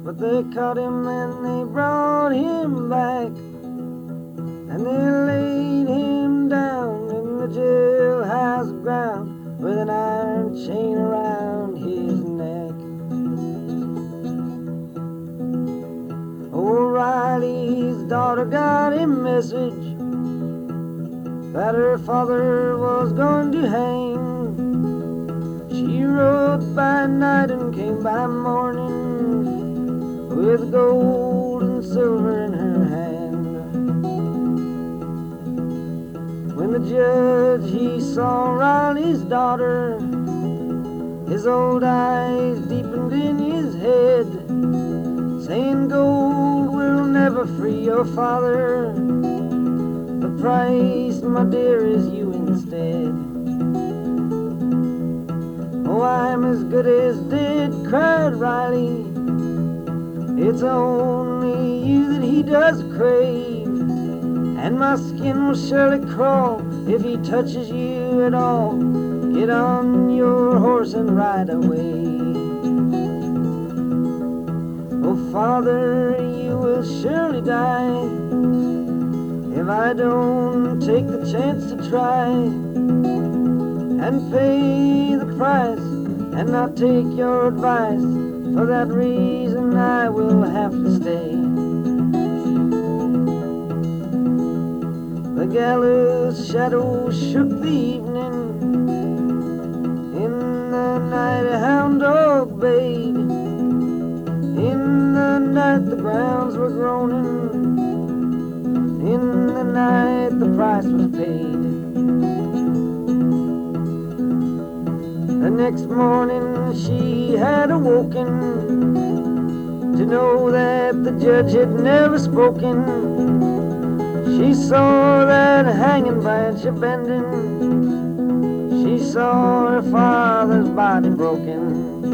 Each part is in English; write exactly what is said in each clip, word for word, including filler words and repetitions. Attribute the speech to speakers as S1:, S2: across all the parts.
S1: But they caught him and they brought him back, and they laid him down in the jailhouse ground with an iron chain around his neck. O'Reilly's daughter got a message that her father was going to hang. She rode by night and came by morning with gold and silver in her hand. When the judge, he saw Riley's daughter, his old eyes deepened in his head, saying, "Gold will never free your father. The price, my dear, is you instead." "Oh, I'm as good as dead," cried Riley. "It's only you that he does crave, and my skin will surely crawl if he touches you at all. Get on your horse and ride away." "Oh, Father, you will surely die if I don't take the chance to try and pay the price and not take your advice. For that reason I will have to stay." The gallows shadow shook the evening. In the night a hound dog bayed. In the night the grounds were groaning. In the night the price was paid. The next morning she had awoken to know that the judge had never spoken. She saw that hanging branch a bending. She saw her father's body broken.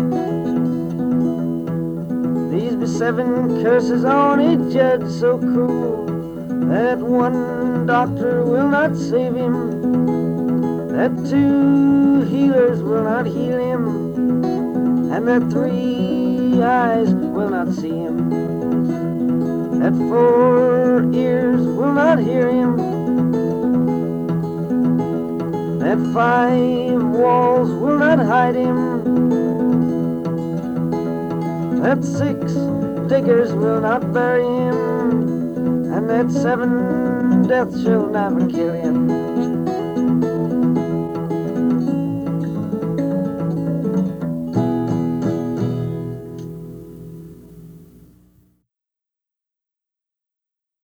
S1: These be seven curses on a judge so cruel that one doctor will not save him, that two healers will not heal him, and that three eyes will not see him, that four ears will not hear him, that five walls will not hide him, that six diggers will not bury him, and that seven deaths shall never kill him.